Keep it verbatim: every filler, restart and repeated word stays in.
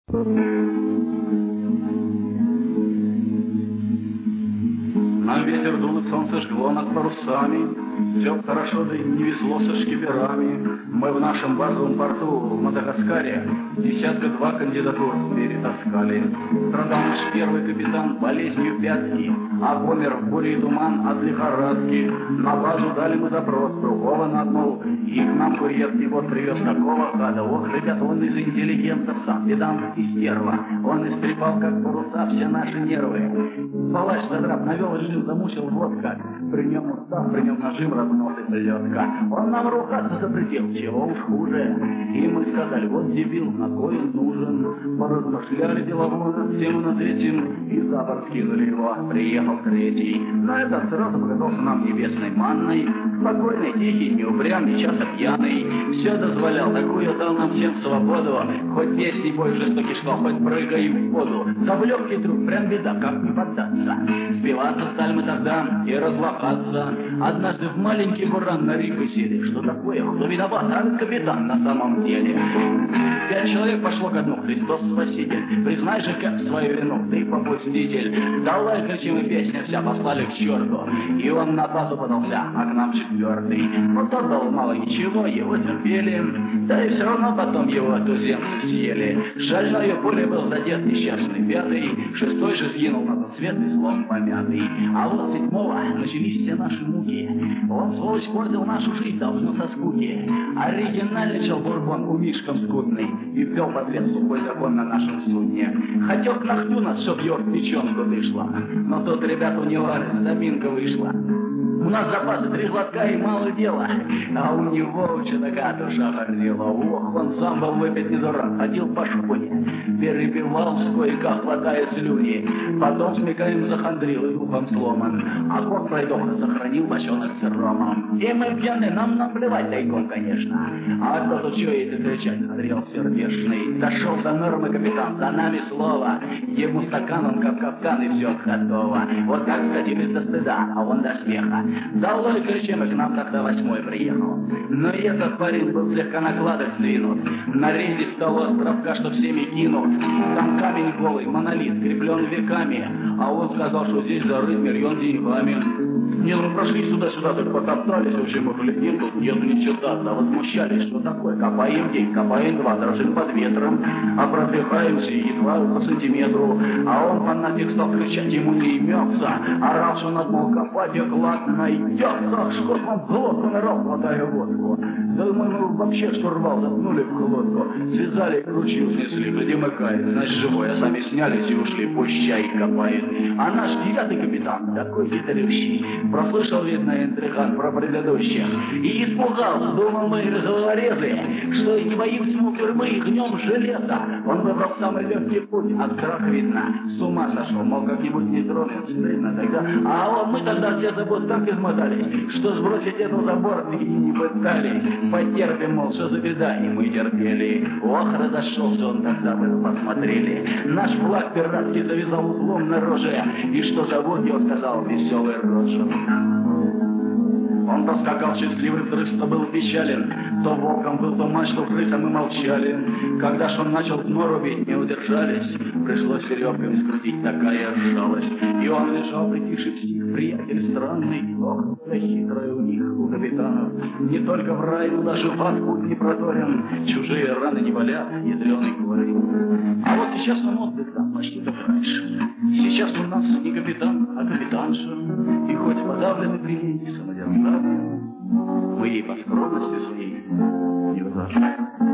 На ветер дул, солнце жгло над парусами, все хорошо, да и не везло со шкиперами. Мы в нашем базовом порту в Мадагаскаре десятка два кандидатур перетаскали. Страдал наш первый капитан болезнью пятки, а помер в буре и туман от лихорадки. На базу дали мы запрос, другого надмол, и к нам курьер его привез такого гада. Ох, ребята, он из интеллигентов, сам педант и стерва. Он истрепал, как паруса, все наши нервы. Палач задрав навел режим, замучил вот как. При нем устав, при нем нажим разносит лёдка. Он нам ругаться запретил, чего уж хуже. И мы сказали, вот дебил, на кой он нужен. Поразмышляли делового над всем и над этим, и за борт кинули его. Приехал третий, но этот сразу показался нам небесной манной. Спокойный, тихий, не упрямый, часто пьяный. Все дозволял, такую дал нам всем свободу. Хоть песни бой жестокий шел, хоть прыгай в воду. За в легкий труд, прям беда, как не поддаться. Спиваться стали мы тогда и разлохаться. Однажды в маленький буран на Ригу сели. Что такое? Кто виноват? А этот капитан на самом деле. Пять человек пошло ко дну, Христос Спаситель. Признай же, как свою вину, ты попуститель. Давай, кричим, и песня вся послали к черту. И он на базу подался, а к нам четвертый. Вот тот дал мало ничего, его терпели. Да и все равно потом его туземцы съели. Шальное поле был задет несчастный пятый. Шестой же сгинул на тот свет и слом помятый. А вот седьмого начались все наши муки. Он, сволочь, портил нашу жизнь, должно со скуки. Оригинальничал бурбон умишком скудный и ввел в ответ сухой закон на нашем судне. Хотел нахтю нас, чтоб его в печенку дышла. Но тут, ребята, у него заминка вышла. У нас запасы три глотка и мало дела, а у него что такая душа гордела. Ох, он сам был выпить не дурак, ходил по шконе, перепивал с койка, хватая слюни. Потом смекаем захандрил и духом сломан, а кот пройдоха сохранил бочонок с ромом. И мы пьяны, нам наплевать тайком, конечно. А кто тут чует и кричать, смотрел сердечный. Дошел до нормы капитан, за нами слово. Ему стакан, он как капкан, и все готово. Вот как скатились до стыда, а он до смеха. Долой кричим, и к нам тогда восьмой приехал. Но и этот парень был слегка накладок сдвинут. На рейде стал островка, что всеми кинут. Там камень голый, монолит, скреплен веками. А он сказал, что здесь зарыт миллион деньгами. Не, ну прошли сюда-сюда, так потоптались, в общем, мы глядим, тут нету ничего, да, возмущались, что такое, копаем день, копаем два, дрожим под ветром, а продвигаемся едва по сантиметру, а он фанатик стал кричать, ему не имется, орал, что надо, мол, копать, и клад найдется, что вам в глотку нырал, хватая водку. Да мы, мы вообще штурвал запнули в глотку, связали, ключи снесли, придемыкает, значит, живой, а сами снялись и ушли, пусть чай копает. А наш девятый капитан, такой хитрющий, прослышал, видно, интриган про предыдущих, и испугался, думал, мы головорезы, что и не боимся у тюрьмы и гнем железа. Он выбрал самый легкий путь, от крах видно, с ума сошел, мол, как-нибудь не тронет, стыдно тогда. А он, мы тогда все забот так измотались, что сбросить эту забор и не пытались. Потерпим, мол, что за беда, и мы терпели. Ох, разошелся он тогда, вы посмотрели. Наш флаг пиратский завязал узлом на роже, и что зовут его, сказал веселый Роджер. Он то скакал счастливый вдрызг, то был печален, то волком был, то мать, что крысом мы молчали. Когда ж он начал дно рубить, не удержались, пришлось веревками скрутить, такая жалость. И он лежал, притихший псих, приятель странный, ох, да хитрый у них, у капитанов. Не только в рай, но даже в ад путь не проторен, чужие раны не болят, ядреный корень. А вот сейчас он отдых там, почти как раньше. Сейчас у нас не капитан, а капитанша. И хоть подавлены при ней самодержавие, мы ей по скромности своей не возражаем.